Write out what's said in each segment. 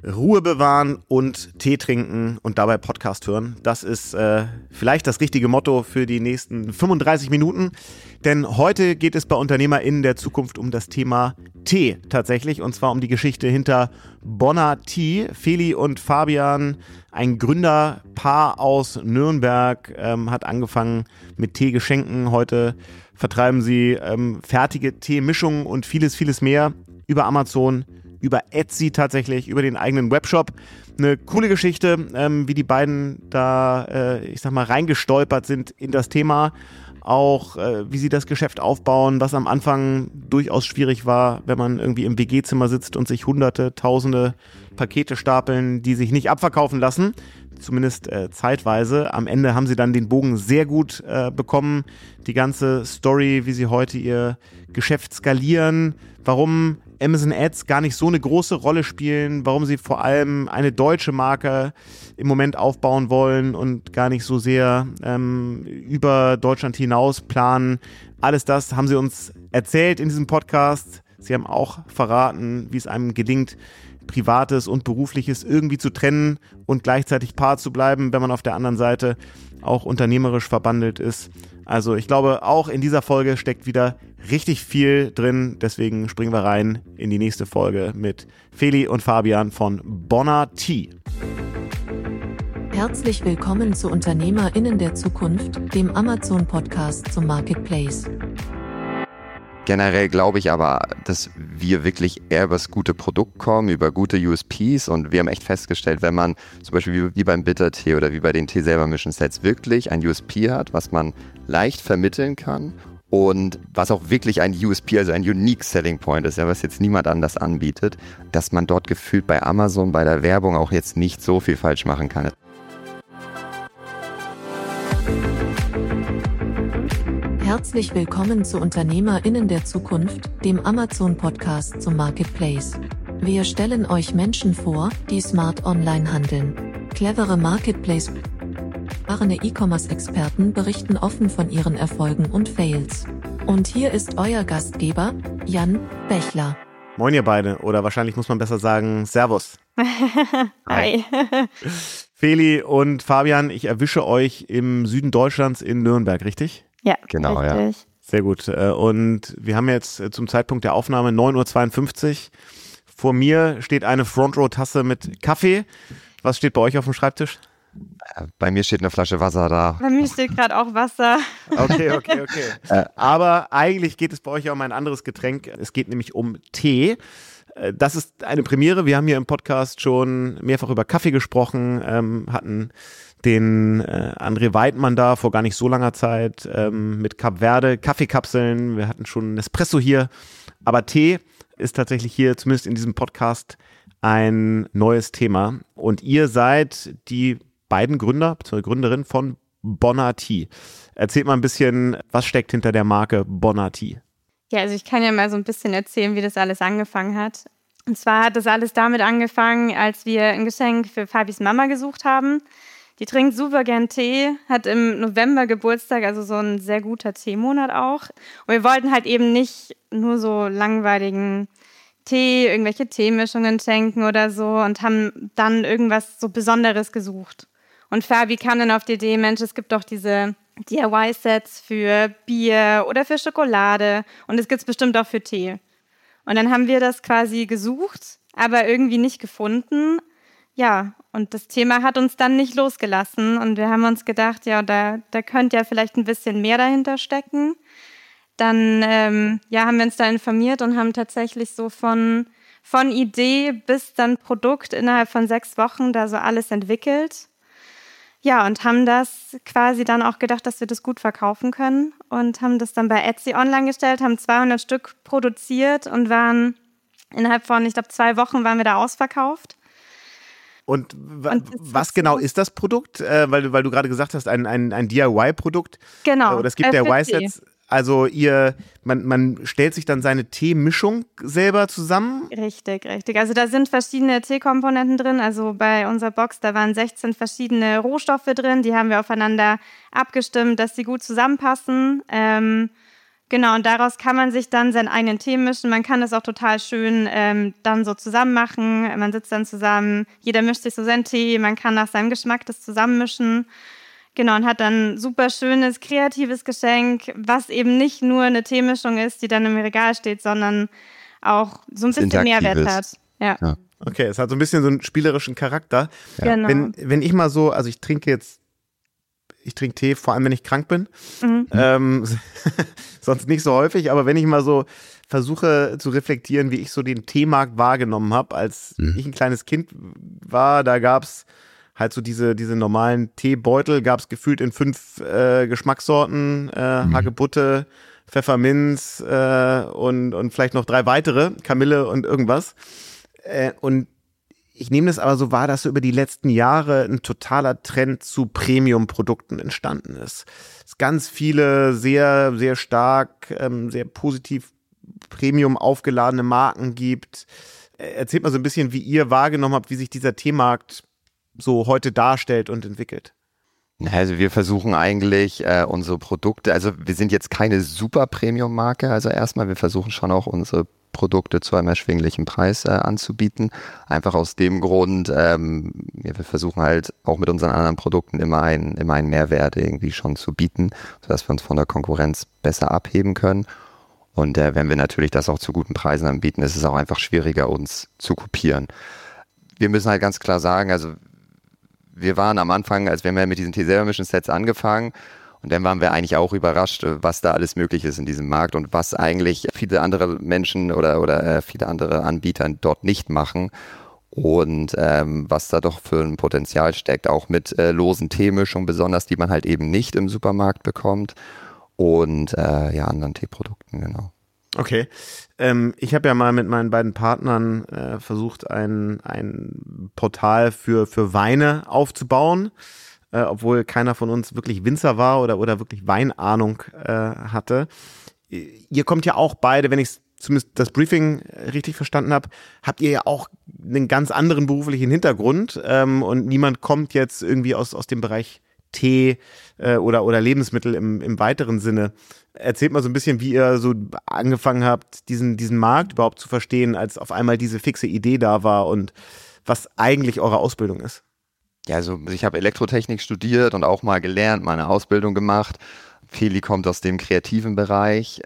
Ruhe bewahren und Tee trinken und dabei Podcast hören. Das ist vielleicht das richtige Motto für die nächsten 35 Minuten. Denn heute geht es bei UnternehmerInnen der Zukunft um das Thema Tee tatsächlich. Und zwar um die Geschichte hinter Bonner Tea. Feli und Fabian, ein Gründerpaar aus Nürnberg, hat angefangen mit Teegeschenken. Heute vertreiben sie fertige Teemischungen und vieles, vieles mehr über Amazon, über Etsy tatsächlich, über den eigenen Webshop. Eine coole Geschichte, wie die beiden da, reingestolpert sind in das Thema. Auch wie sie das Geschäft aufbauen, was am Anfang durchaus schwierig war, wenn man irgendwie im WG-Zimmer sitzt und sich hunderte, tausende Pakete stapeln, die sich nicht abverkaufen lassen. Zumindest zeitweise. Am Ende haben sie dann den Bogen sehr gut bekommen. Die ganze Story, wie sie heute ihr Geschäft skalieren, warum Amazon Ads gar nicht so eine große Rolle spielen, warum sie vor allem eine deutsche Marke im Moment aufbauen wollen und gar nicht so sehr über Deutschland hinaus planen. Alles das haben sie uns erzählt in diesem Podcast. Sie haben auch verraten, wie es einem gelingt, Privates und Berufliches irgendwie zu trennen und gleichzeitig Paar zu bleiben, wenn man auf der anderen Seite auch unternehmerisch verbandelt ist. Also ich glaube, auch in dieser Folge steckt wieder richtig viel drin. Deswegen springen wir rein in die nächste Folge mit Feli und Fabian von Bonner Tea. Herzlich willkommen zu UnternehmerInnen der Zukunft, dem Amazon-Podcast zum Marketplace. Generell glaube ich aber, dass wir wirklich eher über das gute Produkt kommen, über gute USPs, und wir haben echt festgestellt, wenn man zum Beispiel wie beim Bittertee oder wie bei den Tee selber mischen Sets wirklich ein USP hat, was man leicht vermitteln kann und was auch wirklich ein USP, also ein Unique Selling Point ist, ja, was jetzt niemand anders anbietet, dass man dort gefühlt bei Amazon, bei der Werbung auch jetzt nicht so viel falsch machen kann. Herzlich willkommen zu UnternehmerInnen der Zukunft, dem Amazon-Podcast zum Marketplace. Wir stellen euch Menschen vor, die smart online handeln. Clevere Marketplace, erfahrene E-Commerce-Experten berichten offen von ihren Erfolgen und Fails. Und hier ist euer Gastgeber, Jan Bechler. Moin ihr beide, oder wahrscheinlich muss man besser sagen Servus. Hi. Feli und Fabian, ich erwische euch im Süden Deutschlands in Nürnberg, richtig? Ja, genau, richtig. Ja. Sehr gut. Und wir haben jetzt zum Zeitpunkt der Aufnahme 9:52 Uhr. Vor mir steht eine Front-Row-Tasse mit Kaffee. Was steht bei euch auf dem Schreibtisch? Bei mir steht eine Flasche Wasser da. Bei mir steht gerade auch Wasser. Okay. Aber eigentlich geht es bei euch ja um ein anderes Getränk. Es geht nämlich um Tee. Das ist eine Premiere. Wir haben hier im Podcast schon mehrfach über Kaffee gesprochen, hatten den André Weidmann da vor gar nicht so langer Zeit mit Kap Verde, Kaffeekapseln. Wir hatten schon Nespresso hier. Aber Tee ist tatsächlich hier, zumindest in diesem Podcast, ein neues Thema. Und ihr seid die beiden Gründer bzw. Gründerin von Bonner Tea. Erzählt mal ein bisschen, was steckt hinter der Marke Bonner Tea? Ja, also ich kann ja mal so ein bisschen erzählen, wie das alles angefangen hat. Und zwar hat das alles damit angefangen, als wir ein Geschenk für Fabis Mama gesucht haben. Die trinkt super gern Tee, hat im November Geburtstag, also so ein sehr guter Teemonat auch. Und wir wollten halt eben nicht nur so langweiligen Tee, irgendwelche Teemischungen schenken oder so, und haben dann irgendwas so Besonderes gesucht. Und Fabi kam dann auf die Idee, Mensch, es gibt doch diese DIY-Sets für Bier oder für Schokolade und es gibt es bestimmt auch für Tee. Und dann haben wir das quasi gesucht, aber irgendwie nicht gefunden. Ja, und das Thema hat uns dann nicht losgelassen und wir haben uns gedacht, ja, da könnte ja vielleicht ein bisschen mehr dahinter stecken. Dann haben wir uns da informiert und haben tatsächlich so von Idee bis dann Produkt innerhalb von 6 Wochen da so alles entwickelt. Ja, und haben das quasi dann auch gedacht, dass wir das gut verkaufen können und haben das dann bei Etsy online gestellt, haben 200 Stück produziert und waren innerhalb von, ich glaube, 2 Wochen waren wir da ausverkauft. Und was genau ist das Produkt? Weil du gerade gesagt hast, ein DIY-Produkt. Genau. Oder es gibt DIY-Sets. Also man stellt sich dann seine Teemischung selber zusammen? Richtig. Also da sind verschiedene Teekomponenten drin. Also bei unserer Box, da waren 16 verschiedene Rohstoffe drin. Die haben wir aufeinander abgestimmt, dass sie gut zusammenpassen. Genau, und daraus kann man sich dann seinen eigenen Tee mischen. Man kann das auch total schön dann so zusammen machen. Man sitzt dann zusammen, jeder mischt sich so seinen Tee, man kann nach seinem Geschmack das zusammenmischen. Genau, und hat dann ein super schönes, kreatives Geschenk, was eben nicht nur eine Teemischung ist, die dann im Regal steht, sondern auch so ein bisschen Mehrwert hat. Ja. Okay, es hat so ein bisschen so einen spielerischen Charakter. Ja. Genau. Wenn ich mal so, also ich trinke Tee, vor allem wenn ich krank bin. Sonst nicht so häufig, aber wenn ich mal so versuche zu reflektieren, wie ich so den Teemarkt wahrgenommen habe, als ich ein kleines Kind war, da gab's halt so diese normalen Teebeutel, gab's gefühlt in 5 Geschmackssorten, Hagebutte, Pfefferminz und vielleicht noch 3 weitere, Kamille und irgendwas. Und ich nehme das aber so wahr, dass so über die letzten Jahre ein totaler Trend zu Premium-Produkten entstanden ist. Es ganz viele sehr, sehr stark, sehr positiv Premium aufgeladene Marken gibt. Erzählt mal so ein bisschen, wie ihr wahrgenommen habt, wie sich dieser Teemarkt so heute darstellt und entwickelt. Also wir versuchen eigentlich unsere Produkte, also wir sind jetzt keine super Premium-Marke, also erstmal, wir versuchen schon auch unsere Produkte zu einem erschwinglichen Preis anzubieten. Einfach aus dem Grund, wir versuchen halt auch mit unseren anderen Produkten immer einen Mehrwert irgendwie schon zu bieten, sodass wir uns von der Konkurrenz besser abheben können. Und wenn wir natürlich das auch zu guten Preisen anbieten, ist es auch einfach schwieriger, uns zu kopieren. Wir müssen halt ganz klar sagen, also wir waren am Anfang, als wir mit diesen Tee-Selber-Mischen-Sets angefangen, und dann waren wir eigentlich auch überrascht, was da alles möglich ist in diesem Markt und was eigentlich viele andere Menschen oder viele andere Anbieter dort nicht machen und was da doch für ein Potenzial steckt, auch mit losen Teemischungen besonders, die man halt eben nicht im Supermarkt bekommt und anderen Teeprodukten, genau. Okay, ich habe ja mal mit meinen beiden Partnern versucht, ein Portal für Weine aufzubauen. Obwohl keiner von uns wirklich Winzer war oder wirklich Weinahnung hatte. Ihr kommt ja auch beide, wenn ich zumindest das Briefing richtig verstanden habe, habt ihr ja auch einen ganz anderen beruflichen Hintergrund und niemand kommt jetzt irgendwie aus dem Bereich Tee oder Lebensmittel im weiteren Sinne. Erzählt mal so ein bisschen, wie ihr so angefangen habt, diesen Markt überhaupt zu verstehen, als auf einmal diese fixe Idee da war und was eigentlich eure Ausbildung ist. Ja, also ich habe Elektrotechnik studiert und auch mal gelernt, meine Ausbildung gemacht. Feli kommt aus dem kreativen Bereich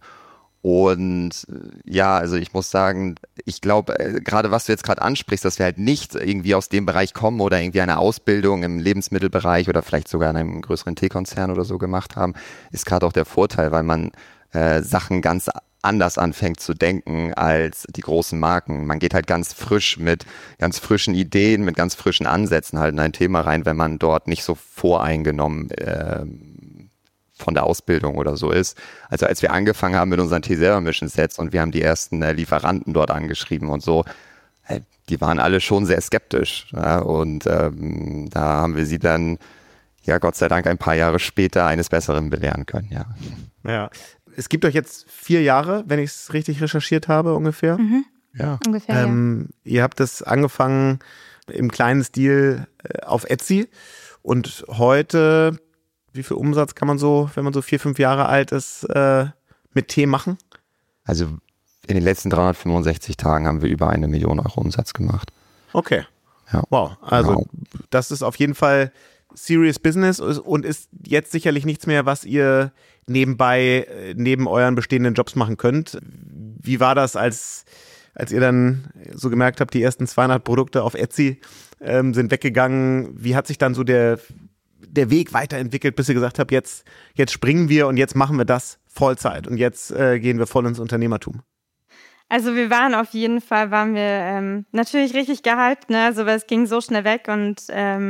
und ja, also ich muss sagen, ich glaube, gerade was du jetzt gerade ansprichst, dass wir halt nicht irgendwie aus dem Bereich kommen oder irgendwie eine Ausbildung im Lebensmittelbereich oder vielleicht sogar in einem größeren Teekonzern oder so gemacht haben, ist gerade auch der Vorteil, weil man Sachen ganz anders anfängt zu denken als die großen Marken. Man geht halt ganz frisch mit ganz frischen Ideen, mit ganz frischen Ansätzen halt in ein Thema rein, wenn man dort nicht so voreingenommen von der Ausbildung oder so ist. Also als wir angefangen haben mit unseren Tee-Selber-Mischen-Sets und wir haben die ersten Lieferanten dort angeschrieben und so, die waren alle schon sehr skeptisch. Ja? Und da haben wir sie dann, ja Gott sei Dank, ein paar Jahre später eines Besseren belehren können, ja. Ja. Es gibt euch jetzt 4 Jahre, wenn ich es richtig recherchiert habe, ungefähr. Ja. Ungefähr, Ihr habt das angefangen im kleinen Stil auf Etsy und heute, wie viel Umsatz kann man so, wenn man so 4, 5 Jahre alt ist, mit Tee machen? Also in den letzten 365 Tagen haben wir über 1 Million Euro Umsatz gemacht. Okay. Ja. Wow. Also Genau. Das ist auf jeden Fall Serious Business und ist jetzt sicherlich nichts mehr, was ihr nebenbei, neben euren bestehenden Jobs machen könnt. Wie war das, als ihr dann so gemerkt habt, die ersten 200 Produkte auf Etsy sind weggegangen? Wie hat sich dann so der Weg weiterentwickelt, bis ihr gesagt habt, jetzt springen wir und jetzt machen wir das Vollzeit und jetzt gehen wir voll ins Unternehmertum? Also wir waren auf jeden Fall, natürlich richtig gehypt, ne? Also weil es ging so schnell weg und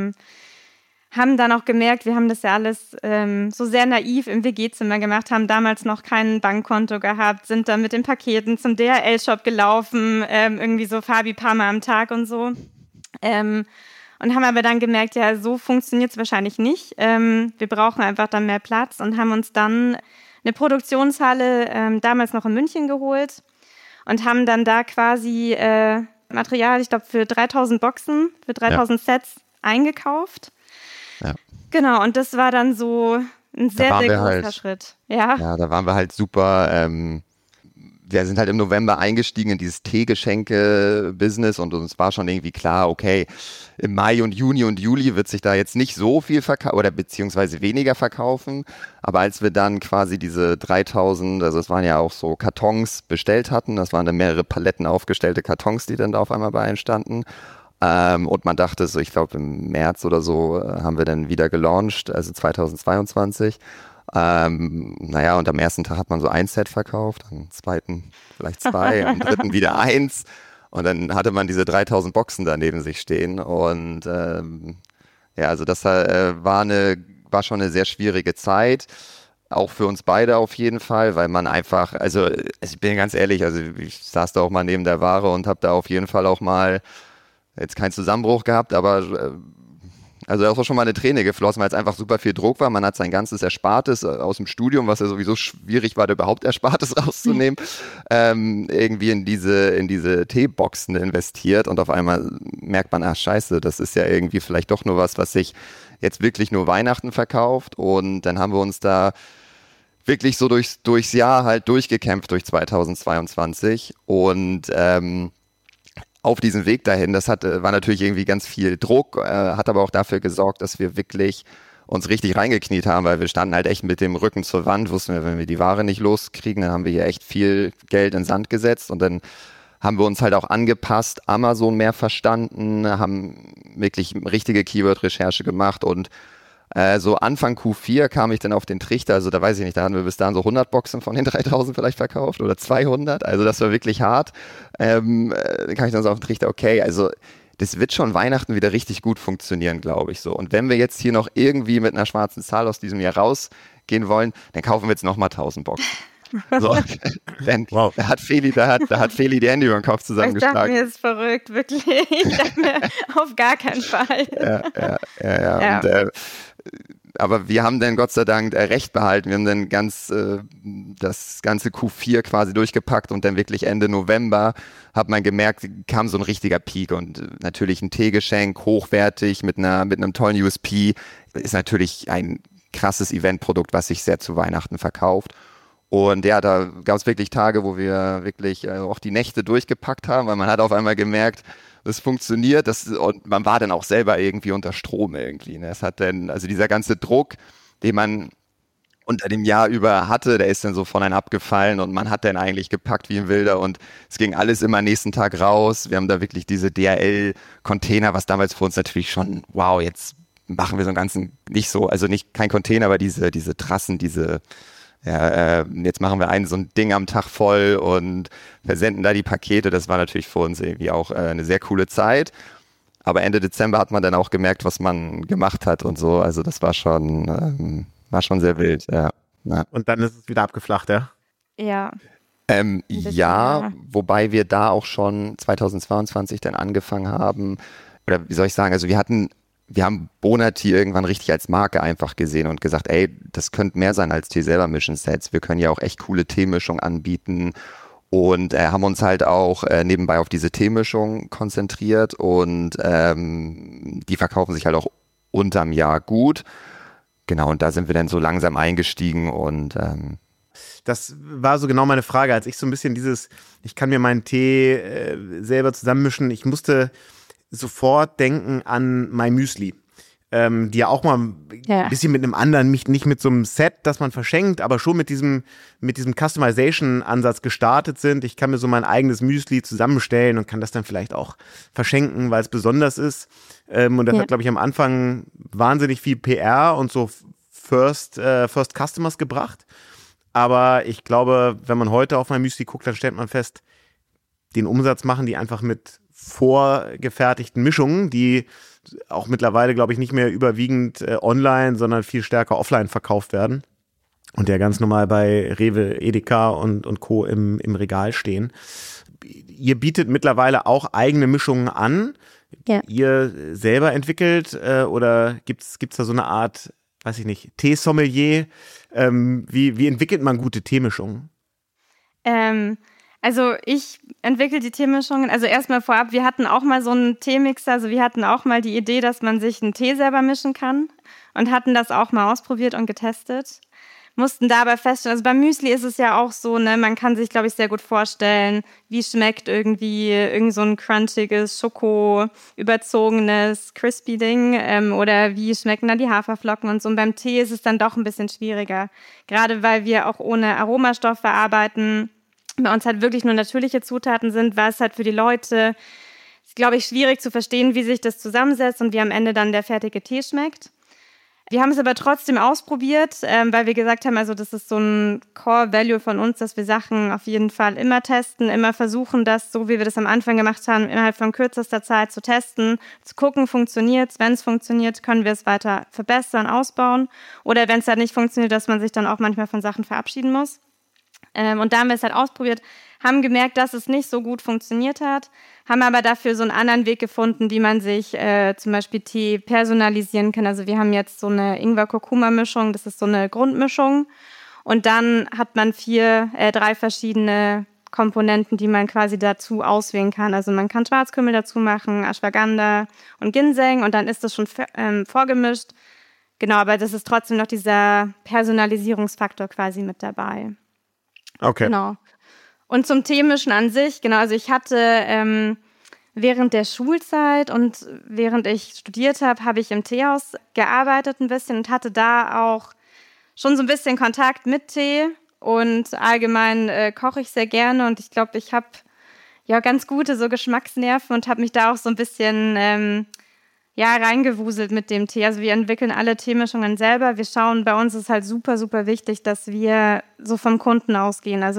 haben dann auch gemerkt, wir haben das ja alles so sehr naiv im WG-Zimmer gemacht, haben damals noch kein Bankkonto gehabt, sind dann mit den Paketen zum DHL-Shop gelaufen, irgendwie so Fabi paar Mal am Tag und so. Und haben aber dann gemerkt, ja, so funktioniert es wahrscheinlich nicht. Wir brauchen einfach dann mehr Platz und haben uns dann eine Produktionshalle damals noch in München geholt und haben dann da quasi Material, ich glaube, für 3000 Boxen, für 3000 Sets eingekauft. Ja. Genau, und das war dann so ein sehr, sehr großer Schritt. Ja, da waren wir halt super. Wir sind halt im November eingestiegen in dieses Teegeschenke-Business und uns war schon irgendwie klar, okay, im Mai und Juni und Juli wird sich da jetzt nicht so viel verkaufen oder beziehungsweise weniger verkaufen. Aber als wir dann quasi diese 3000, also es waren ja auch so Kartons bestellt hatten, das waren dann mehrere Paletten aufgestellte Kartons, die dann da auf einmal bei entstanden. Und man dachte so, ich glaube im März oder so haben wir dann wieder gelauncht, also 2022. Naja, und am ersten Tag hat man so ein Set verkauft, am zweiten vielleicht zwei, am dritten wieder eins. Und dann hatte man diese 3000 Boxen da neben sich stehen. Und ja, also das war schon eine sehr schwierige Zeit. Auch für uns beide auf jeden Fall, weil man einfach, also ich bin ganz ehrlich, also ich saß da auch mal neben der Ware und habe da auf jeden Fall auch mal jetzt keinen Zusammenbruch gehabt, aber also da ist auch schon mal eine Träne geflossen, weil es einfach super viel Druck war. Man hat sein ganzes Erspartes aus dem Studium, was ja sowieso schwierig war, da überhaupt Erspartes rauszunehmen, irgendwie in diese Teeboxen investiert und auf einmal merkt man, ach scheiße, das ist ja irgendwie vielleicht doch nur was sich jetzt wirklich nur Weihnachten verkauft. Und dann haben wir uns da wirklich so durchs Jahr halt durchgekämpft durch 2022 und auf diesem Weg dahin, war natürlich irgendwie ganz viel Druck, hat aber auch dafür gesorgt, dass wir wirklich uns richtig reingekniet haben, weil wir standen halt echt mit dem Rücken zur Wand, wussten wir, wenn wir die Ware nicht loskriegen, dann haben wir hier echt viel Geld in den Sand gesetzt und dann haben wir uns halt auch angepasst, Amazon mehr verstanden, haben wirklich richtige Keyword-Recherche gemacht und so Anfang Q4 kam ich dann auf den Trichter, also da weiß ich nicht, da hatten wir bis dahin so 100 Boxen von den 3000 vielleicht verkauft oder 200, also das war wirklich hart. Dann kam ich dann so auf den Trichter, okay, also das wird schon Weihnachten wieder richtig gut funktionieren, glaube ich so. Und wenn wir jetzt hier noch irgendwie mit einer schwarzen Zahl aus diesem Jahr rausgehen wollen, dann kaufen wir jetzt nochmal 1000 Boxen. So, denn wow. Da hat Feli die Hände über den Kopf zusammengeschlagen. Ich dachte mir, ist verrückt, wirklich. Ich dachte mir, auf gar keinen Fall. Ja. Und, aber wir haben dann Gott sei Dank recht behalten. Wir haben dann das ganze Q4 quasi durchgepackt und dann wirklich Ende November hat man gemerkt, kam so ein richtiger Peak und natürlich ein Teegeschenk, hochwertig, mit einem tollen USP, ist natürlich ein krasses Eventprodukt, was sich sehr zu Weihnachten verkauft. Und ja, da gab es wirklich Tage, wo wir wirklich auch die Nächte durchgepackt haben, weil man hat auf einmal gemerkt, das funktioniert, und man war dann auch selber irgendwie unter Strom irgendwie. Ne? Es hat dann, also dieser ganze Druck, den man unter dem Jahr über hatte, der ist dann so von einem abgefallen und man hat dann eigentlich gepackt wie ein Wilder und es ging alles immer nächsten Tag raus. Wir haben da wirklich diese DHL-Container, was damals für uns natürlich schon, wow, jetzt machen wir so einen ganzen, nicht so, also nicht kein Container, aber diese Trassen, jetzt machen wir so ein Ding am Tag voll und versenden da die Pakete. Das war natürlich für uns irgendwie auch eine sehr coole Zeit. Aber Ende Dezember hat man dann auch gemerkt, was man gemacht hat und so. Also das war schon sehr wild. Ja. Und dann ist es wieder abgeflacht, ja? Ja. Ja, wobei wir da auch schon 2022 dann angefangen haben. Oder wie soll ich sagen, also wir haben Bonati irgendwann richtig als Marke einfach gesehen und gesagt, ey, das könnte mehr sein als Tee-Selber-Mischen-Sets. Wir können ja auch echt coole Teemischungen anbieten und haben uns halt auch nebenbei auf diese Teemischung konzentriert und die verkaufen sich halt auch unterm Jahr gut. Genau, und da sind wir dann so langsam eingestiegen und das war so genau meine Frage, als ich so ein bisschen ich kann mir meinen Tee selber zusammenmischen, ich musste sofort denken an My Müsli, die ja auch mal ein bisschen mit einem anderen, nicht mit so einem Set, das man verschenkt, aber schon mit diesem Customization-Ansatz gestartet sind. Ich kann mir so mein eigenes Müsli zusammenstellen und kann das dann vielleicht auch verschenken, weil es besonders ist. Und das hat, glaube ich, am Anfang wahnsinnig viel PR und so First Customers gebracht. Aber ich glaube, wenn man heute auf My Müsli guckt, dann stellt man fest, den Umsatz machen die einfach mit vorgefertigten Mischungen, die auch mittlerweile, glaube ich, nicht mehr überwiegend online, sondern viel stärker offline verkauft werden und der ganz normal bei Rewe, Edeka und Co. im Regal stehen. Ihr bietet mittlerweile auch eigene Mischungen an, ihr selber entwickelt oder gibt's da so eine Art, weiß ich nicht, Teesommelier? Wie entwickelt man gute Teemischungen? Also ich entwickle die Teemischungen, also erstmal vorab, wir hatten auch mal so einen Teemixer, also wir hatten auch mal die Idee, dass man sich einen Tee selber mischen kann und hatten das auch mal ausprobiert und getestet. Mussten dabei feststellen, also beim Müsli ist es ja auch so, ne, man kann sich, glaube ich, sehr gut vorstellen, wie schmeckt irgendwie irgend so ein crunchiges, Schoko-überzogenes Crispy-Ding oder wie schmecken dann die Haferflocken und so. Und beim Tee ist es dann doch ein bisschen schwieriger, gerade weil wir auch ohne Aromastoffe arbeiten, bei uns halt wirklich nur natürliche Zutaten sind, war es halt für die Leute, glaube ich, schwierig zu verstehen, wie sich das zusammensetzt und wie am Ende dann der fertige Tee schmeckt. Wir haben es aber trotzdem ausprobiert, weil wir gesagt haben, also das ist so ein Core-Value von uns, dass wir Sachen auf jeden Fall immer testen, immer versuchen, das, so wie wir das am Anfang gemacht haben, innerhalb von kürzester Zeit zu testen, zu gucken, funktioniert es. Wenn es funktioniert, können wir es weiter verbessern, ausbauen. Oder wenn es halt nicht funktioniert, dass man sich dann auch manchmal von Sachen verabschieden muss. Und da haben wir es halt ausprobiert, haben gemerkt, dass es nicht so gut funktioniert hat, haben aber dafür so einen anderen Weg gefunden, wie man sich zum Beispiel Tee personalisieren kann. Also wir haben jetzt so eine Ingwer-Kurkuma-Mischung, das ist so eine Grundmischung. Und dann hat man 3 verschiedene Komponenten, die man quasi dazu auswählen kann. Also man kann Schwarzkümmel dazu machen, Ashwagandha und Ginseng und dann ist das schon vorgemischt. Genau, aber das ist trotzdem noch dieser Personalisierungsfaktor quasi mit dabei. Okay. Genau. Und zum Teemischen an sich, genau, also ich hatte während der Schulzeit und während ich studiert habe ich im Teehaus gearbeitet ein bisschen und hatte da auch schon so ein bisschen Kontakt mit Tee und allgemein koche ich sehr gerne und ich glaube, ich habe ja ganz gute so Geschmacksnerven und habe mich da auch so ein bisschen reingewuselt mit dem Tee. Also wir entwickeln alle Teemischungen selber. Wir schauen, bei uns ist halt super, super wichtig, dass wir so vom Kunden ausgehen. Also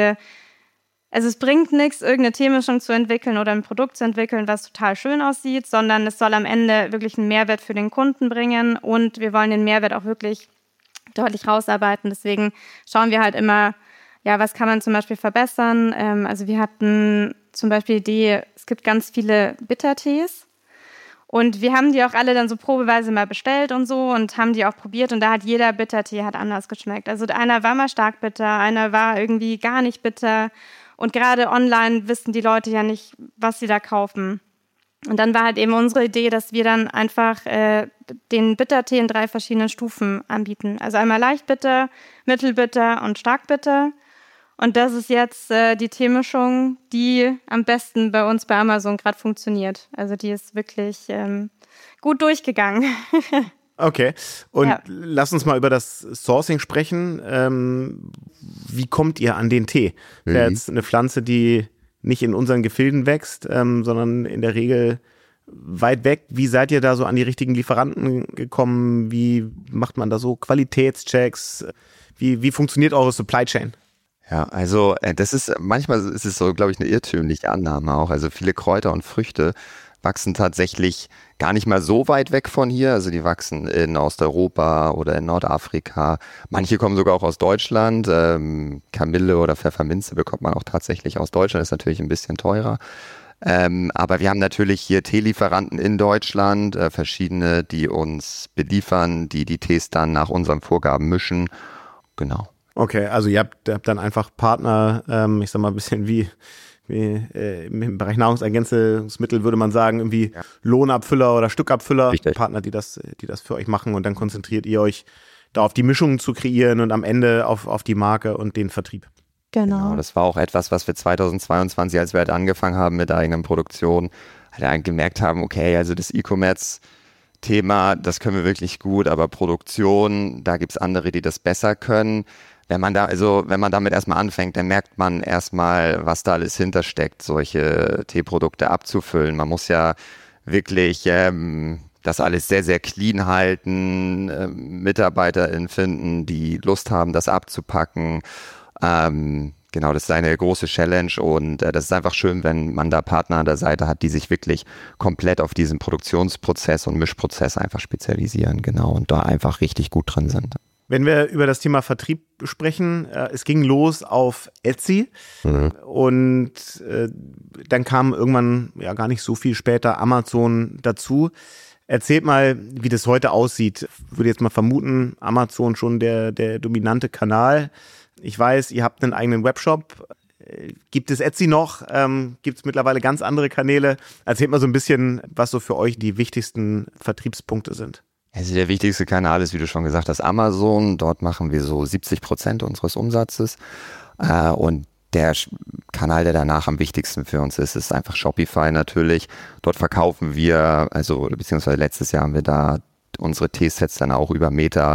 es bringt nichts, irgendeine Teemischung zu entwickeln oder ein Produkt zu entwickeln, was total schön aussieht, sondern es soll am Ende wirklich einen Mehrwert für den Kunden bringen und wir wollen den Mehrwert auch wirklich deutlich rausarbeiten. Deswegen schauen wir halt immer, ja, was kann man zum Beispiel verbessern. Also wir hatten zum Beispiel die Idee, es gibt ganz viele Bittertees. Und wir haben die auch alle dann so probeweise mal bestellt und so und haben die auch probiert und da hat jeder Bittertee anders geschmeckt. Also einer war mal stark bitter, einer war irgendwie gar nicht bitter und gerade online wissen die Leute ja nicht, was sie da kaufen. Und dann war halt eben unsere Idee, dass wir dann einfach den Bittertee in 3 verschiedenen Stufen anbieten. Also einmal leicht bitter, mittelbitter und stark bitter. Und das ist jetzt die Teemischung, die am besten bei uns bei Amazon gerade funktioniert. Also die ist wirklich gut durchgegangen. Okay, und lass uns mal über das Sourcing sprechen. Wie kommt ihr an den Tee? Das ist ja jetzt eine Pflanze, die nicht in unseren Gefilden wächst, sondern in der Regel weit weg. Wie seid ihr da so an die richtigen Lieferanten gekommen? Wie macht man da so Qualitätschecks? Wie funktioniert eure Supply Chain? Ja, also manchmal ist es so, glaube ich, eine irrtümliche Annahme auch. Also viele Kräuter und Früchte wachsen tatsächlich gar nicht mal so weit weg von hier. Also die wachsen in Osteuropa oder in Nordafrika. Manche kommen sogar auch aus Deutschland. Kamille oder Pfefferminze bekommt man auch tatsächlich aus Deutschland. Ist natürlich ein bisschen teurer. Aber wir haben natürlich hier Teelieferanten in Deutschland, verschiedene, die uns beliefern, die Tees dann nach unseren Vorgaben mischen. Genau. Okay, also ihr habt dann einfach Partner, ich sag mal ein bisschen wie im Bereich Nahrungsergänzungsmittel würde man sagen, irgendwie Lohnabfüller oder Stückabfüller, Richtig. Partner, die das für euch machen und dann konzentriert ihr euch da auf die Mischungen zu kreieren und am Ende auf die Marke und den Vertrieb. Genau. Das war auch etwas, was wir 2022, als wir halt angefangen haben mit der eigenen Produktion, halt gemerkt haben, okay, also das E-Commerce-Thema, das können wir wirklich gut, aber Produktion, da gibt's andere, die das besser können. Wenn man damit erstmal anfängt, dann merkt man erstmal, was da alles hintersteckt, solche Teeprodukte abzufüllen. Man muss ja wirklich das alles sehr, sehr clean halten, MitarbeiterInnen finden, die Lust haben, das abzupacken. Genau, das ist eine große Challenge und das ist einfach schön, wenn man da Partner an der Seite hat, die sich wirklich komplett auf diesen Produktionsprozess und Mischprozess einfach spezialisieren, genau, und da einfach richtig gut drin sind. Wenn wir über das Thema Vertrieb sprechen, es ging los auf Etsy und dann kam irgendwann, ja gar nicht so viel später, Amazon dazu. Erzählt mal, wie das heute aussieht. Ich würde jetzt mal vermuten, Amazon schon der dominante Kanal. Ich weiß, ihr habt einen eigenen Webshop. Gibt es Etsy noch? Gibt es mittlerweile ganz andere Kanäle? Erzählt mal so ein bisschen, was so für euch die wichtigsten Vertriebspunkte sind. Also der wichtigste Kanal ist, wie du schon gesagt hast, Amazon. Dort machen wir so 70% unseres Umsatzes. Und der Kanal, der danach am wichtigsten für uns ist einfach Shopify natürlich. Dort verkaufen wir, beziehungsweise letztes Jahr haben wir da unsere Teesets dann auch über Meta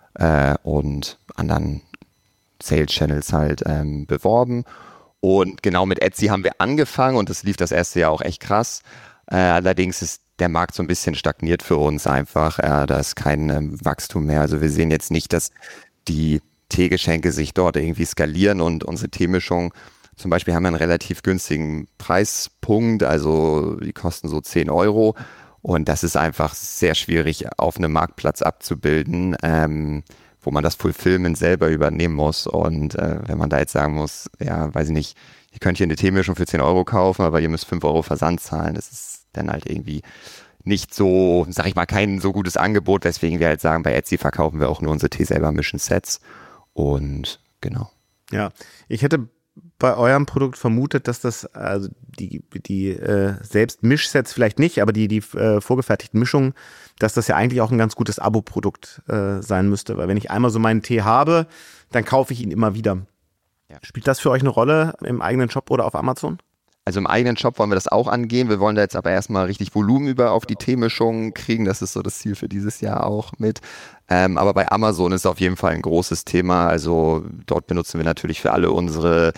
und anderen Sales-Channels halt beworben. Und genau mit Etsy haben wir angefangen und das lief das erste Jahr auch echt krass. Allerdings ist der Markt so ein bisschen stagniert für uns einfach. Da ist kein Wachstum mehr. Also wir sehen jetzt nicht, dass die Teegeschenke sich dort irgendwie skalieren und unsere Teemischung zum Beispiel haben wir einen relativ günstigen Preispunkt, also die kosten so 10 Euro und das ist einfach sehr schwierig auf einem Marktplatz abzubilden, wo man das Fulfillment selber übernehmen muss und wenn man da jetzt sagen muss, ja, weiß ich nicht, ihr könnt hier eine Teemischung für 10 Euro kaufen, aber ihr müsst 5 Euro Versand zahlen, das ist dann halt irgendwie nicht so, sag ich mal, kein so gutes Angebot, weswegen wir halt sagen, bei Etsy verkaufen wir auch nur unsere Tee selber mischen Sets. Und genau. Ja, ich hätte bei eurem Produkt vermutet, dass das, also die selbst Mischsets vielleicht nicht, aber die vorgefertigten Mischungen, dass das ja eigentlich auch ein ganz gutes Abo-Produkt sein müsste. Weil wenn ich einmal so meinen Tee habe, dann kaufe ich ihn immer wieder. Ja. Spielt das für euch eine Rolle im eigenen Shop oder auf Amazon? Also im eigenen Shop wollen wir das auch angehen. Wir wollen da jetzt aber erstmal richtig Volumen auf die Teemischung kriegen. Das ist so das Ziel für dieses Jahr auch mit. Aber bei Amazon ist auf jeden Fall ein großes Thema. Also dort benutzen wir natürlich für alle unsere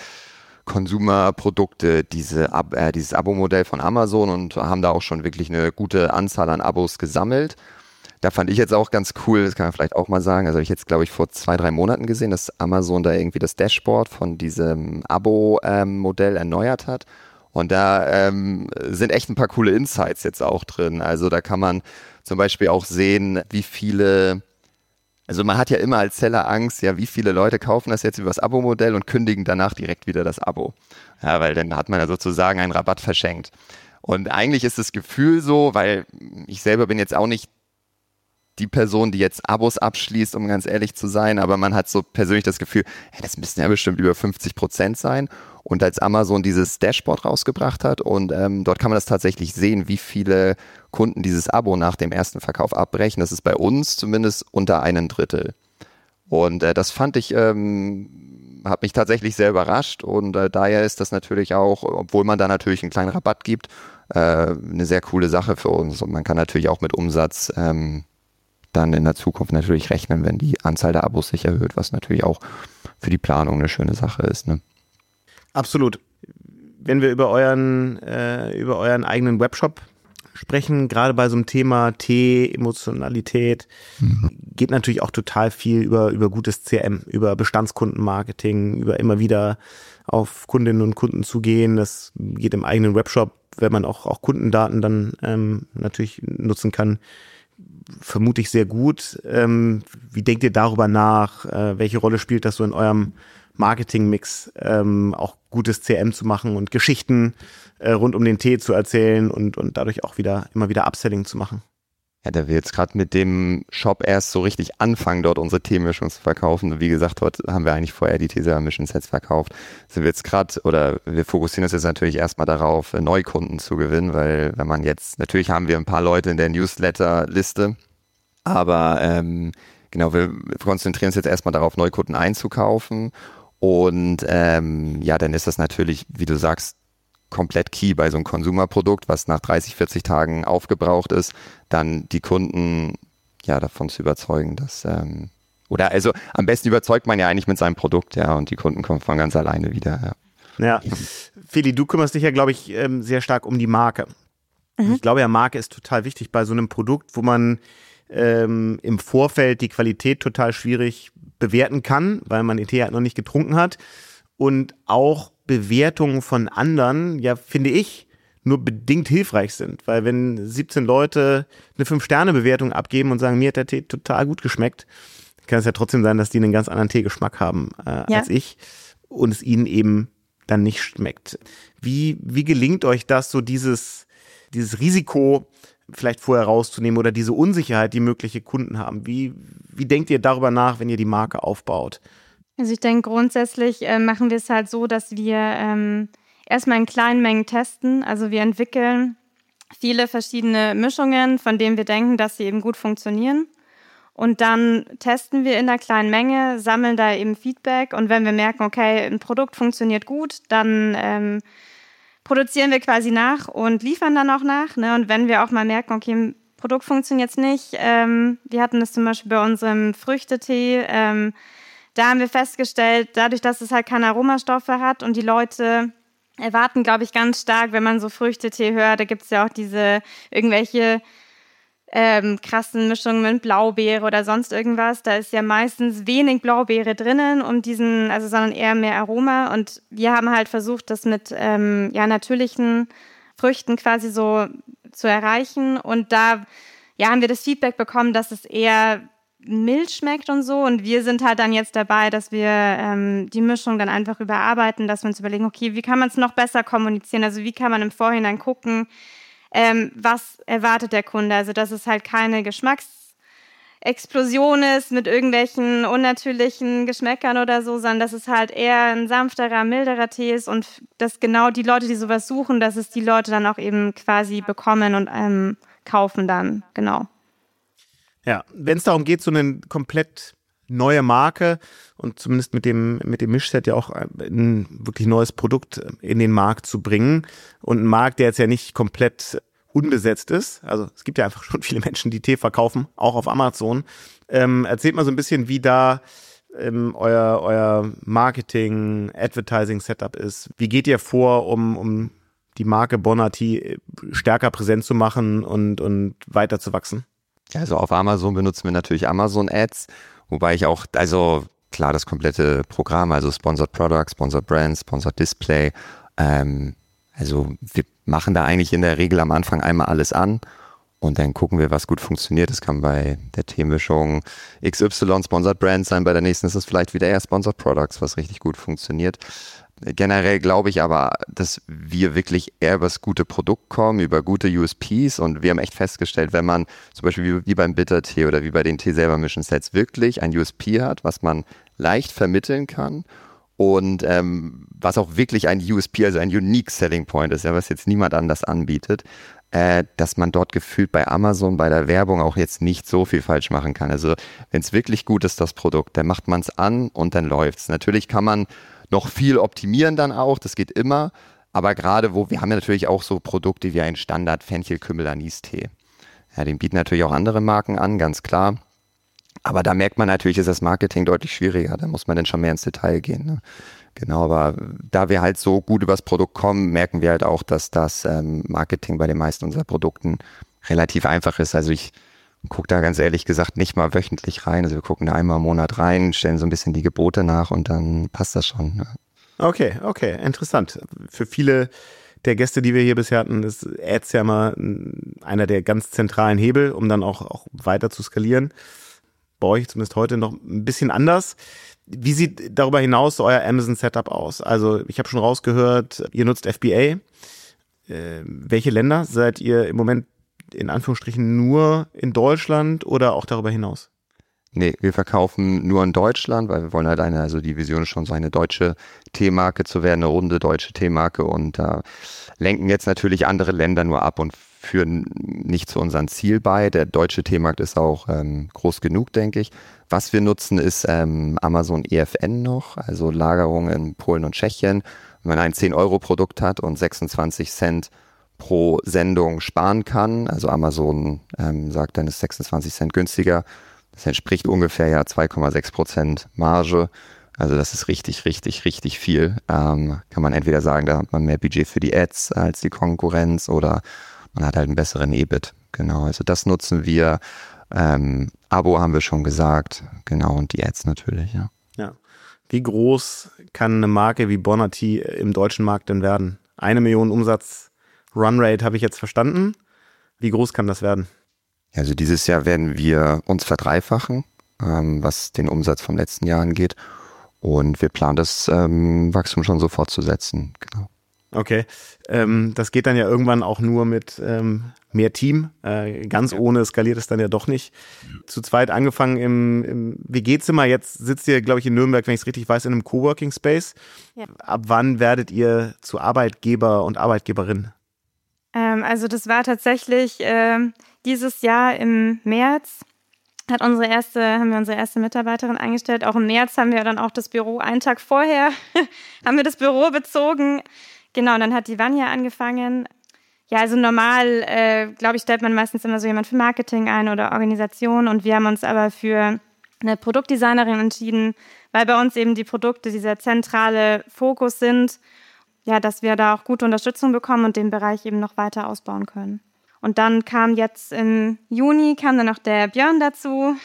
Consumer-Produkte dieses Abo-Modell von Amazon und haben da auch schon wirklich eine gute Anzahl an Abos gesammelt. Da fand ich jetzt auch ganz cool, das kann man vielleicht auch mal sagen, also ich jetzt glaube ich vor 2-3 Monaten gesehen, dass Amazon da irgendwie das Dashboard von diesem Abo-Modell erneuert hat. Und da sind echt ein paar coole Insights jetzt auch drin. Also da kann man zum Beispiel auch sehen, wie viele, also man hat ja immer als Seller Angst, ja, wie viele Leute kaufen das jetzt über das Abo-Modell und kündigen danach direkt wieder das Abo. Ja, weil dann hat man ja sozusagen einen Rabatt verschenkt. Und eigentlich ist das Gefühl so, weil ich selber bin jetzt auch nicht die Person, die jetzt Abos abschließt, um ganz ehrlich zu sein, aber man hat so persönlich das Gefühl, ja, das müssten ja bestimmt über 50% sein. Und als Amazon dieses Dashboard rausgebracht hat und dort kann man das tatsächlich sehen, wie viele Kunden dieses Abo nach dem ersten Verkauf abbrechen. Das ist bei uns zumindest unter 1/3. Und das fand ich, hat mich tatsächlich sehr überrascht und daher ist das natürlich auch, obwohl man da natürlich einen kleinen Rabatt gibt, eine sehr coole Sache für uns. Und man kann natürlich auch mit Umsatz dann in der Zukunft natürlich rechnen, wenn die Anzahl der Abos sich erhöht, was natürlich auch für die Planung eine schöne Sache ist, ne? Absolut. Wenn wir über euren eigenen Webshop sprechen, gerade bei so einem Thema Tee, Emotionalität, geht natürlich auch total viel über gutes CRM, über Bestandskundenmarketing, über immer wieder auf Kundinnen und Kunden zugehen. Das geht im eigenen Webshop, wenn man auch Kundendaten dann natürlich nutzen kann, vermute ich sehr gut. Wie denkt ihr darüber nach? Welche Rolle spielt das so in eurem Marketingmix, auch gutes CRM zu machen und Geschichten rund um den Tee zu erzählen und dadurch auch immer wieder Upselling zu machen? Ja, da wir jetzt gerade mit dem Shop erst so richtig anfangen, dort unsere Teemischung zu verkaufen. Wie gesagt, dort haben wir eigentlich vorher die Tee-Selber-Mission-Sets verkauft. Sind wir jetzt gerade, oder wir fokussieren uns jetzt natürlich erstmal darauf, Neukunden zu gewinnen, weil wenn man jetzt, natürlich haben wir ein paar Leute in der Newsletter-Liste, aber genau, wir konzentrieren uns jetzt erstmal darauf, Neukunden einzukaufen. Und ja, dann ist das natürlich, wie du sagst, komplett key bei so einem Consumer-Produkt, was nach 30, 40 Tagen aufgebraucht ist, dann die Kunden ja davon zu überzeugen, dass oder also am besten überzeugt man ja eigentlich mit seinem Produkt, ja, und die Kunden kommen von ganz alleine wieder, ja. Ja, Feli, du kümmerst dich ja, glaube ich, sehr stark um die Marke. Ich glaube ja, Marke ist total wichtig bei so einem Produkt, wo man im Vorfeld die Qualität total schwierig bewerten kann, weil man den Tee halt noch nicht getrunken hat. Und auch Bewertungen von anderen, ja, finde ich, nur bedingt hilfreich sind. Weil wenn 17 Leute eine 5-Sterne-Bewertung abgeben und sagen, mir hat der Tee total gut geschmeckt, kann es ja trotzdem sein, dass die einen ganz anderen Teegeschmack haben als ich und es ihnen eben dann nicht schmeckt. Wie gelingt euch das, so dieses Risiko vielleicht vorher rauszunehmen oder diese Unsicherheit, die mögliche Kunden haben? Wie denkt ihr darüber nach, wenn ihr die Marke aufbaut? Also ich denke, grundsätzlich machen wir es halt so, dass wir erstmal in kleinen Mengen testen. Also wir entwickeln viele verschiedene Mischungen, von denen wir denken, dass sie eben gut funktionieren. Und dann testen wir in einer kleinen Menge, sammeln da eben Feedback. Und wenn wir merken, okay, ein Produkt funktioniert gut, dann produzieren wir quasi nach und liefern dann auch nach. Ne? Und wenn wir auch mal merken, okay, ein Produkt funktioniert jetzt nicht, wir hatten das zum Beispiel bei unserem Früchtetee, da haben wir festgestellt, dadurch, dass es halt keine Aromastoffe hat und die Leute erwarten, glaube ich, ganz stark, wenn man so Früchtetee hört, da gibt es ja auch diese irgendwelche krassen Mischungen mit Blaubeere oder sonst irgendwas. Da ist ja meistens wenig Blaubeere drinnen, sondern eher mehr Aroma. Und wir haben halt versucht, das mit natürlichen Früchten quasi so zu erreichen. Und da haben wir das Feedback bekommen, dass es eher mild schmeckt und so. Und wir sind halt dann jetzt dabei, dass wir die Mischung dann einfach überarbeiten, dass wir uns überlegen, okay, wie kann man es noch besser kommunizieren? Also wie kann man im Vorhinein gucken, was erwartet der Kunde? Also, dass es halt keine Geschmacksexplosion ist mit irgendwelchen unnatürlichen Geschmäckern oder so, sondern dass es halt eher ein sanfterer, milderer Tee ist und dass genau die Leute, die sowas suchen, dass es die Leute dann auch eben quasi bekommen und kaufen dann, genau. Ja, wenn es darum geht, so eine komplett neue Marke und zumindest mit dem Mischset ja auch ein wirklich neues Produkt in den Markt zu bringen und ein Markt, der jetzt ja nicht komplett unbesetzt ist, also es gibt ja einfach schon viele Menschen, die Tee verkaufen, auch auf Amazon. Erzählt mal so ein bisschen, wie da euer Marketing, Advertising-Setup ist. Wie geht ihr vor, um die Marke Bonati stärker präsent zu machen und weiter zu wachsen? Also auf Amazon benutzen wir natürlich Amazon Ads, wobei ich auch, also klar, das komplette Programm, also Sponsored Product, Sponsored Brand, Sponsored Display, also wir machen da eigentlich in der Regel am Anfang einmal alles an und dann gucken wir, was gut funktioniert. Das kann bei der Teemischung XY Sponsored Brand sein, bei der nächsten ist es vielleicht wieder eher Sponsored Products, was richtig gut funktioniert. Generell glaube ich aber, dass wir wirklich eher über das gute Produkt kommen, über gute USPs und wir haben echt festgestellt, wenn man zum Beispiel wie beim Bittertee oder wie bei den Tee selber mischen Sets wirklich ein USP hat, was man leicht vermitteln kann und was auch wirklich ein USP, also ein Unique Selling Point ist, ja, was jetzt niemand anders anbietet, dass man dort gefühlt bei Amazon, bei der Werbung auch jetzt nicht so viel falsch machen kann. Also wenn es wirklich gut ist, das Produkt, dann macht man es an und dann läuft's. Natürlich kann man noch viel optimieren dann auch, das geht immer, aber gerade wir haben ja natürlich auch so Produkte wie ein Standard Fenchel-Kümmel-Anis-Tee. Ja, den bieten natürlich auch andere Marken an, ganz klar, aber da merkt man natürlich, ist das Marketing deutlich schwieriger, da muss man dann schon mehr ins Detail gehen. Ne? Genau, aber da wir halt so gut über das Produkt kommen, merken wir halt auch, dass das Marketing bei den meisten unserer Produkten relativ einfach ist. Also ich gucke da ganz ehrlich gesagt nicht mal wöchentlich rein. Also wir gucken da einmal im Monat rein, stellen so ein bisschen die Gebote nach und dann passt das schon. Ne? Okay, interessant. Für viele der Gäste, die wir hier bisher hatten, ist Ads ja immer einer der ganz zentralen Hebel, um dann auch weiter zu skalieren. Bei euch zumindest heute noch ein bisschen anders. Wie sieht darüber hinaus euer Amazon-Setup aus? Also ich habe schon rausgehört, ihr nutzt FBA. Welche Länder seid ihr im Moment in Anführungsstrichen nur in Deutschland oder auch darüber hinaus? Nee, wir verkaufen nur in Deutschland, weil wir wollen halt die Vision ist schon so eine deutsche Teemarke zu werden, eine runde deutsche Teemarke und lenken jetzt natürlich andere Länder nur ab und führen nicht zu unserem Ziel bei. Der deutsche Teemarkt ist auch groß genug, denke ich. Was wir nutzen, ist Amazon EFN noch, also Lagerung in Polen und Tschechien. Wenn man ein 10-Euro-Produkt hat und 26 Cent pro Sendung sparen kann, also Amazon sagt dann, ist 26 Cent günstiger. Das entspricht ungefähr 2,6% Marge. Also das ist richtig, richtig, richtig viel. Kann man entweder sagen, da hat man mehr Budget für die Ads als die Konkurrenz oder man hat halt einen besseren EBIT. Genau, also das nutzen wir. Abo haben wir schon gesagt. Genau, und die Ads natürlich, ja. Ja. Wie groß kann eine Marke wie Bonati im deutschen Markt denn werden? 1 Million Umsatz Runrate habe ich jetzt verstanden. Wie groß kann das werden? Also dieses Jahr werden wir uns verdreifachen, was den Umsatz vom letzten Jahr angeht. Und wir planen das Wachstum schon so fortzusetzen. Genau. Okay, das geht dann ja irgendwann auch nur mit mehr Team. Ganz ohne skaliert es dann ja doch nicht. Zu zweit angefangen im WG-Zimmer. Jetzt sitzt ihr, glaube ich, in Nürnberg, wenn ich es richtig weiß, in einem Coworking Space. Ja. Ab wann werdet ihr zu Arbeitgeber und Arbeitgeberin? Also das war tatsächlich dieses Jahr im März. Haben wir unsere erste Mitarbeiterin eingestellt. Auch im März haben wir dann auch das Büro, einen Tag vorher haben wir das Büro bezogen. Genau, und dann hat die Vanja angefangen. Ja, also normal, glaube ich, stellt man meistens immer so jemand für Marketing ein oder Organisation. Und wir haben uns aber für eine Produktdesignerin entschieden, weil bei uns eben die Produkte dieser zentrale Fokus sind, ja, dass wir da auch gute Unterstützung bekommen und den Bereich eben noch weiter ausbauen können. Und dann kam jetzt im Juni dann noch der Björn dazu.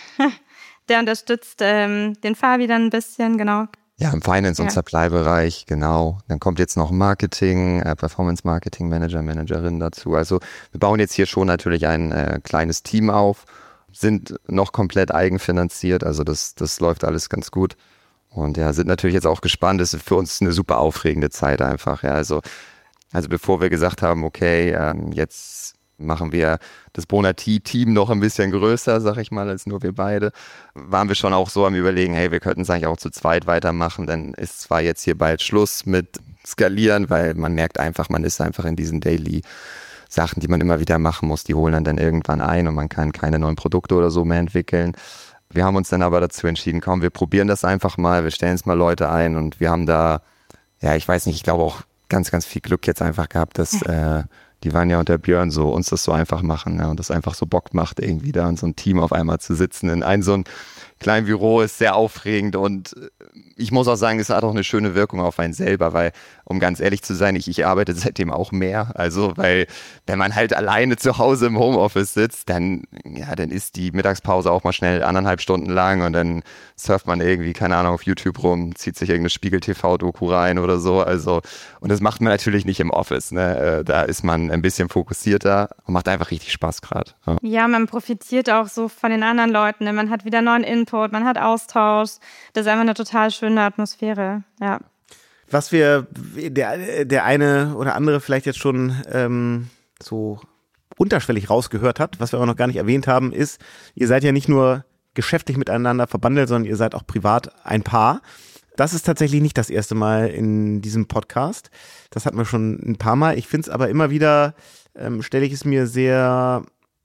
Der unterstützt den Fabi dann ein bisschen, genau. Ja, im Finance- und Supply-Bereich, genau. Dann kommt jetzt noch Marketing, Performance-Marketing-Manager, Managerin dazu. Also wir bauen jetzt hier schon natürlich ein kleines Team auf, sind noch komplett eigenfinanziert, also das läuft alles ganz gut. Und ja, sind natürlich jetzt auch gespannt. Das ist für uns eine super aufregende Zeit einfach. Ja, also bevor wir gesagt haben, okay, jetzt machen wir das Bonati-Team noch ein bisschen größer, sag ich mal, als nur wir beide, waren wir schon auch so am Überlegen, hey, wir könnten es eigentlich auch zu zweit weitermachen, dann ist zwar jetzt hier bald Schluss mit Skalieren, weil man merkt einfach, man ist einfach in diesen Daily Sachen, die man immer wieder machen muss, die holen dann irgendwann ein und man kann keine neuen Produkte oder so mehr entwickeln. Wir haben uns dann aber dazu entschieden, komm, wir probieren das einfach mal, wir stellen jetzt mal Leute ein und wir haben da, ja, ich weiß nicht, ich glaube auch ganz, ganz viel Glück jetzt einfach gehabt, dass die Vanja und der Björn so uns das so einfach machen, ja, und das einfach so Bock macht, irgendwie da in so ein Team auf einmal zu sitzen. In so einem kleinen Büro ist sehr aufregend und ich muss auch sagen, es hat auch eine schöne Wirkung auf einen selber, weil, um ganz ehrlich zu sein, ich arbeite seitdem auch mehr. Also, weil wenn man halt alleine zu Hause im Homeoffice sitzt, dann ist die Mittagspause auch mal schnell 1,5 Stunden lang und dann surft man irgendwie, keine Ahnung, auf YouTube rum, zieht sich irgendeine Spiegel-TV-Doku rein oder so. Also, und das macht man natürlich nicht im Office, ne? Da ist man ein bisschen fokussierter und macht einfach richtig Spaß gerade. Ja, man profitiert auch so von den anderen Leuten, ne? Man hat wieder neuen Input, man hat Austausch. Das ist einfach eine total schöne Atmosphäre, ja. Was der eine oder andere vielleicht jetzt schon so unterschwellig rausgehört hat, was wir aber noch gar nicht erwähnt haben, ist, ihr seid ja nicht nur geschäftlich miteinander verbandelt, sondern ihr seid auch privat ein Paar. Das ist tatsächlich nicht das erste Mal in diesem Podcast. Das hatten wir schon ein paar Mal. Ich finde es aber immer wieder, stelle ich es mir sehr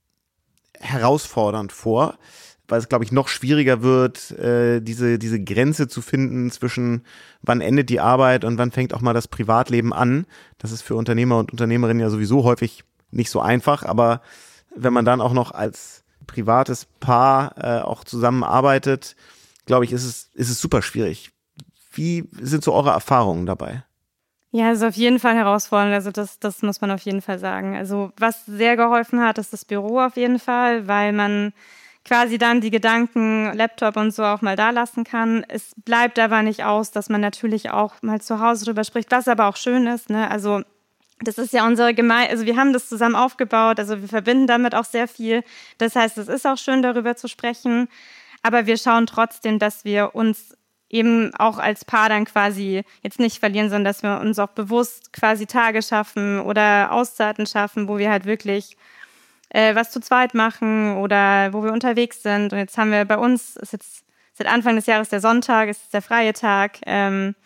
herausfordernd vor, weil es, glaube ich, noch schwieriger wird, diese Grenze zu finden zwischen wann endet die Arbeit und wann fängt auch mal das Privatleben an. Das ist für Unternehmer und Unternehmerinnen ja sowieso häufig nicht so einfach, aber wenn man dann auch noch als privates Paar auch zusammenarbeitet, glaube ich, ist es super schwierig. Wie sind so eure Erfahrungen dabei? Ja, es ist auf jeden Fall herausfordernd, also das muss man auf jeden Fall sagen. Also was sehr geholfen hat, ist das Büro auf jeden Fall, weil man quasi dann die Gedanken, Laptop und so auch mal da lassen kann. Es bleibt aber nicht aus, dass man natürlich auch mal zu Hause drüber spricht, was aber auch schön ist, ne? Also das ist ja unsere also wir haben das zusammen aufgebaut, also wir verbinden damit auch sehr viel. Das heißt, es ist auch schön, darüber zu sprechen, aber wir schauen trotzdem, dass wir uns eben auch als Paar dann quasi jetzt nicht verlieren, sondern dass wir uns auch bewusst quasi Tage schaffen oder Auszeiten schaffen, wo wir halt wirklich was zu zweit machen oder wo wir unterwegs sind. Und jetzt haben wir bei uns, ist jetzt seit Anfang des Jahres der Sonntag, ist der freie Tag, haben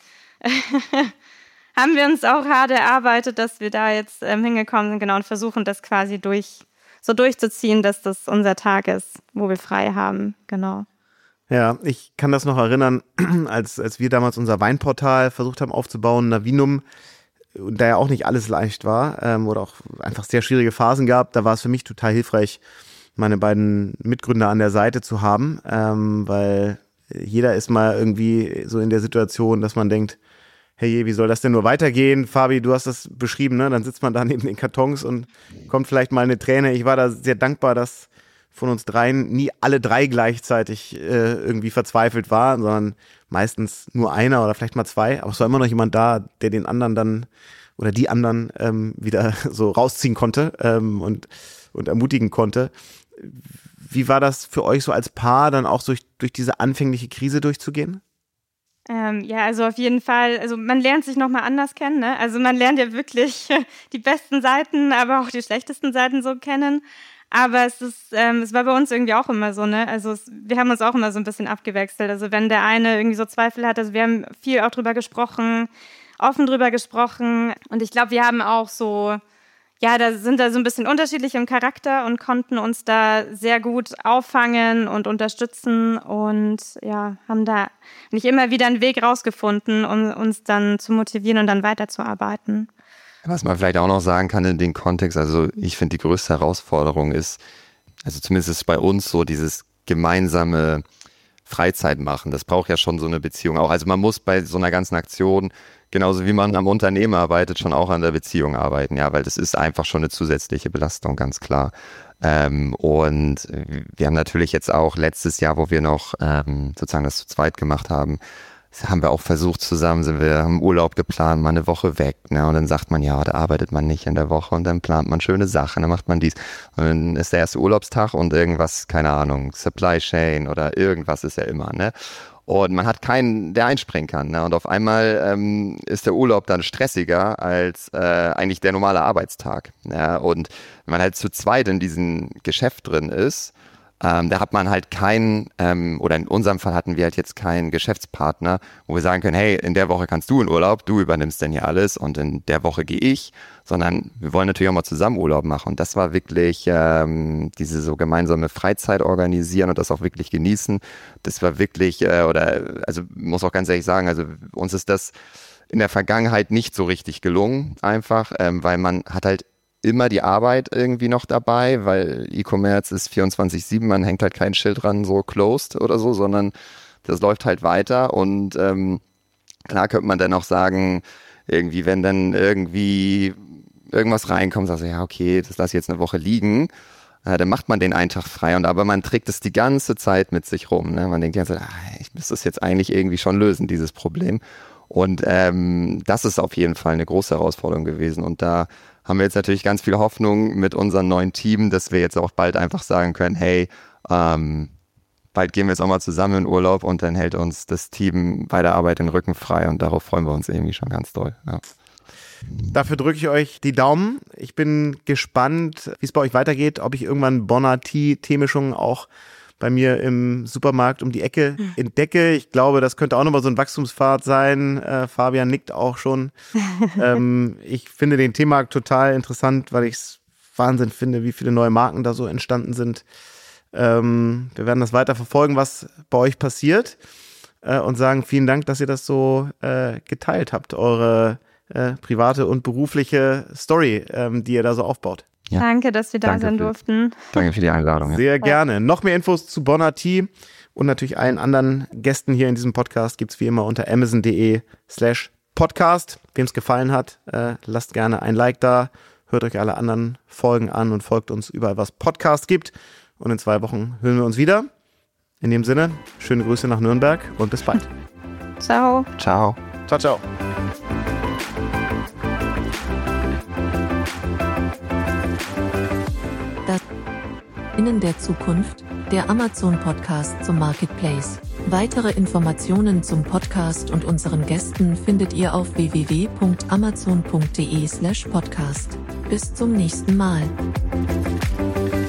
wir uns auch hart erarbeitet, dass wir da jetzt hingekommen sind, genau, und versuchen das quasi durchzuziehen, dass das unser Tag ist, wo wir frei haben, genau. Ja, ich kann das noch erinnern, als wir damals unser Weinportal versucht haben aufzubauen, Navinum, und da ja auch nicht alles leicht war oder auch einfach sehr schwierige Phasen gab, da war es für mich total hilfreich, meine beiden Mitgründer an der Seite zu haben, weil jeder ist mal irgendwie so in der Situation, dass man denkt, hey, wie soll das denn nur weitergehen? Fabi, du hast das beschrieben, ne? Dann sitzt man da neben den Kartons und kommt vielleicht mal eine Träne. Ich war da sehr dankbar, dass von uns dreien nie alle drei gleichzeitig irgendwie verzweifelt waren, sondern meistens nur einer oder vielleicht mal zwei. Aber es war immer noch jemand da, der den anderen dann oder die anderen wieder so rausziehen konnte und ermutigen konnte. Wie war das für euch so als Paar, dann auch durch diese anfängliche Krise durchzugehen? Ja, also auf jeden Fall, also man lernt sich nochmal anders kennen, ne? Also man lernt ja wirklich die besten Seiten, aber auch die schlechtesten Seiten so kennen. Aber es war bei uns irgendwie auch immer so, ne? Also wir haben uns auch immer so ein bisschen abgewechselt. Also wenn der eine irgendwie so Zweifel hat, also wir haben viel auch drüber gesprochen, offen drüber gesprochen. Und ich glaube, wir haben auch so, da sind da so ein bisschen unterschiedlich im Charakter und konnten uns da sehr gut auffangen und unterstützen und haben da nicht immer wieder einen Weg rausgefunden, um uns dann zu motivieren und dann weiterzuarbeiten. Was man vielleicht auch noch sagen kann in dem Kontext, also ich finde die größte Herausforderung ist, also zumindest ist bei uns so dieses gemeinsame Freizeit machen. Das braucht ja schon so eine Beziehung auch. Also man muss bei so einer ganzen Aktion, genauso wie man am Unternehmen arbeitet, schon auch an der Beziehung arbeiten, ja, weil das ist einfach schon eine zusätzliche Belastung, ganz klar. Und wir haben natürlich jetzt auch letztes Jahr, wo wir noch sozusagen das zu zweit gemacht haben wir auch versucht zusammen, haben Urlaub geplant, mal eine Woche weg, ne? Und dann sagt man, da arbeitet man nicht in der Woche und dann plant man schöne Sachen, dann macht man dies. Und dann ist der erste Urlaubstag und irgendwas, keine Ahnung, Supply Chain oder irgendwas ist ja immer, ne? Und man hat keinen, der einspringen kann, ne? Und auf einmal ist der Urlaub dann stressiger als eigentlich der normale Arbeitstag. Ja? Und wenn man halt zu zweit in diesem Geschäft drin ist, da hat man halt keinen, oder in unserem Fall hatten wir halt jetzt keinen Geschäftspartner, wo wir sagen können, hey, in der Woche kannst du in Urlaub, du übernimmst denn hier alles und in der Woche gehe ich, sondern wir wollen natürlich auch mal zusammen Urlaub machen. Und das war wirklich diese so gemeinsame Freizeit organisieren und das auch wirklich genießen. Das war wirklich, also muss auch ganz ehrlich sagen, also uns ist das in der Vergangenheit nicht so richtig gelungen, einfach, weil man hat halt immer die Arbeit irgendwie noch dabei, weil E-Commerce ist 24/7, man hängt halt kein Schild dran, so closed oder so, sondern das läuft halt weiter und klar könnte man dann auch sagen, irgendwie, wenn dann irgendwie irgendwas reinkommt, sagst du, okay, das lasse ich jetzt eine Woche liegen, dann macht man den einen Tag frei aber man trägt es die ganze Zeit mit sich rum, ne? Man denkt ja so, ich müsste das jetzt eigentlich irgendwie schon lösen, dieses Problem. Und das ist auf jeden Fall eine große Herausforderung gewesen und da haben wir jetzt natürlich ganz viel Hoffnung mit unserem neuen Team, dass wir jetzt auch bald einfach sagen können, hey, bald gehen wir jetzt auch mal zusammen in Urlaub und dann hält uns das Team bei der Arbeit den Rücken frei und darauf freuen wir uns irgendwie schon ganz doll. Ja. Dafür drücke ich euch die Daumen. Ich bin gespannt, wie es bei euch weitergeht, ob ich irgendwann Bonner Teemischungen auch bei mir im Supermarkt um die Ecke entdecke. Ich glaube, das könnte auch nochmal so ein Wachstumspfad sein. Fabian nickt auch schon. Ich finde den Teemarkt total interessant, weil ich es Wahnsinn finde, wie viele neue Marken da so entstanden sind. Wir werden das weiter verfolgen, was bei euch passiert und sagen vielen Dank, dass ihr das so geteilt habt, eure private und berufliche Story, die ihr da so aufbaut. Ja. Danke, dass wir da sein durften. Danke für die Einladung. Sehr gerne. Noch mehr Infos zu Bonner Tea und natürlich allen anderen Gästen hier in diesem Podcast gibt es wie immer unter amazon.de/podcast. Wem es gefallen hat, lasst gerne ein Like da, hört euch alle anderen Folgen an und folgt uns überall, was Podcast gibt. Und in 2 Wochen hören wir uns wieder. In dem Sinne, schöne Grüße nach Nürnberg und bis bald. Ciao. Ciao. Ciao, ciao. In der Zukunft, der Amazon-Podcast zum Marketplace. Weitere Informationen zum Podcast und unseren Gästen findet ihr auf www.amazon.de/podcast. Bis zum nächsten Mal.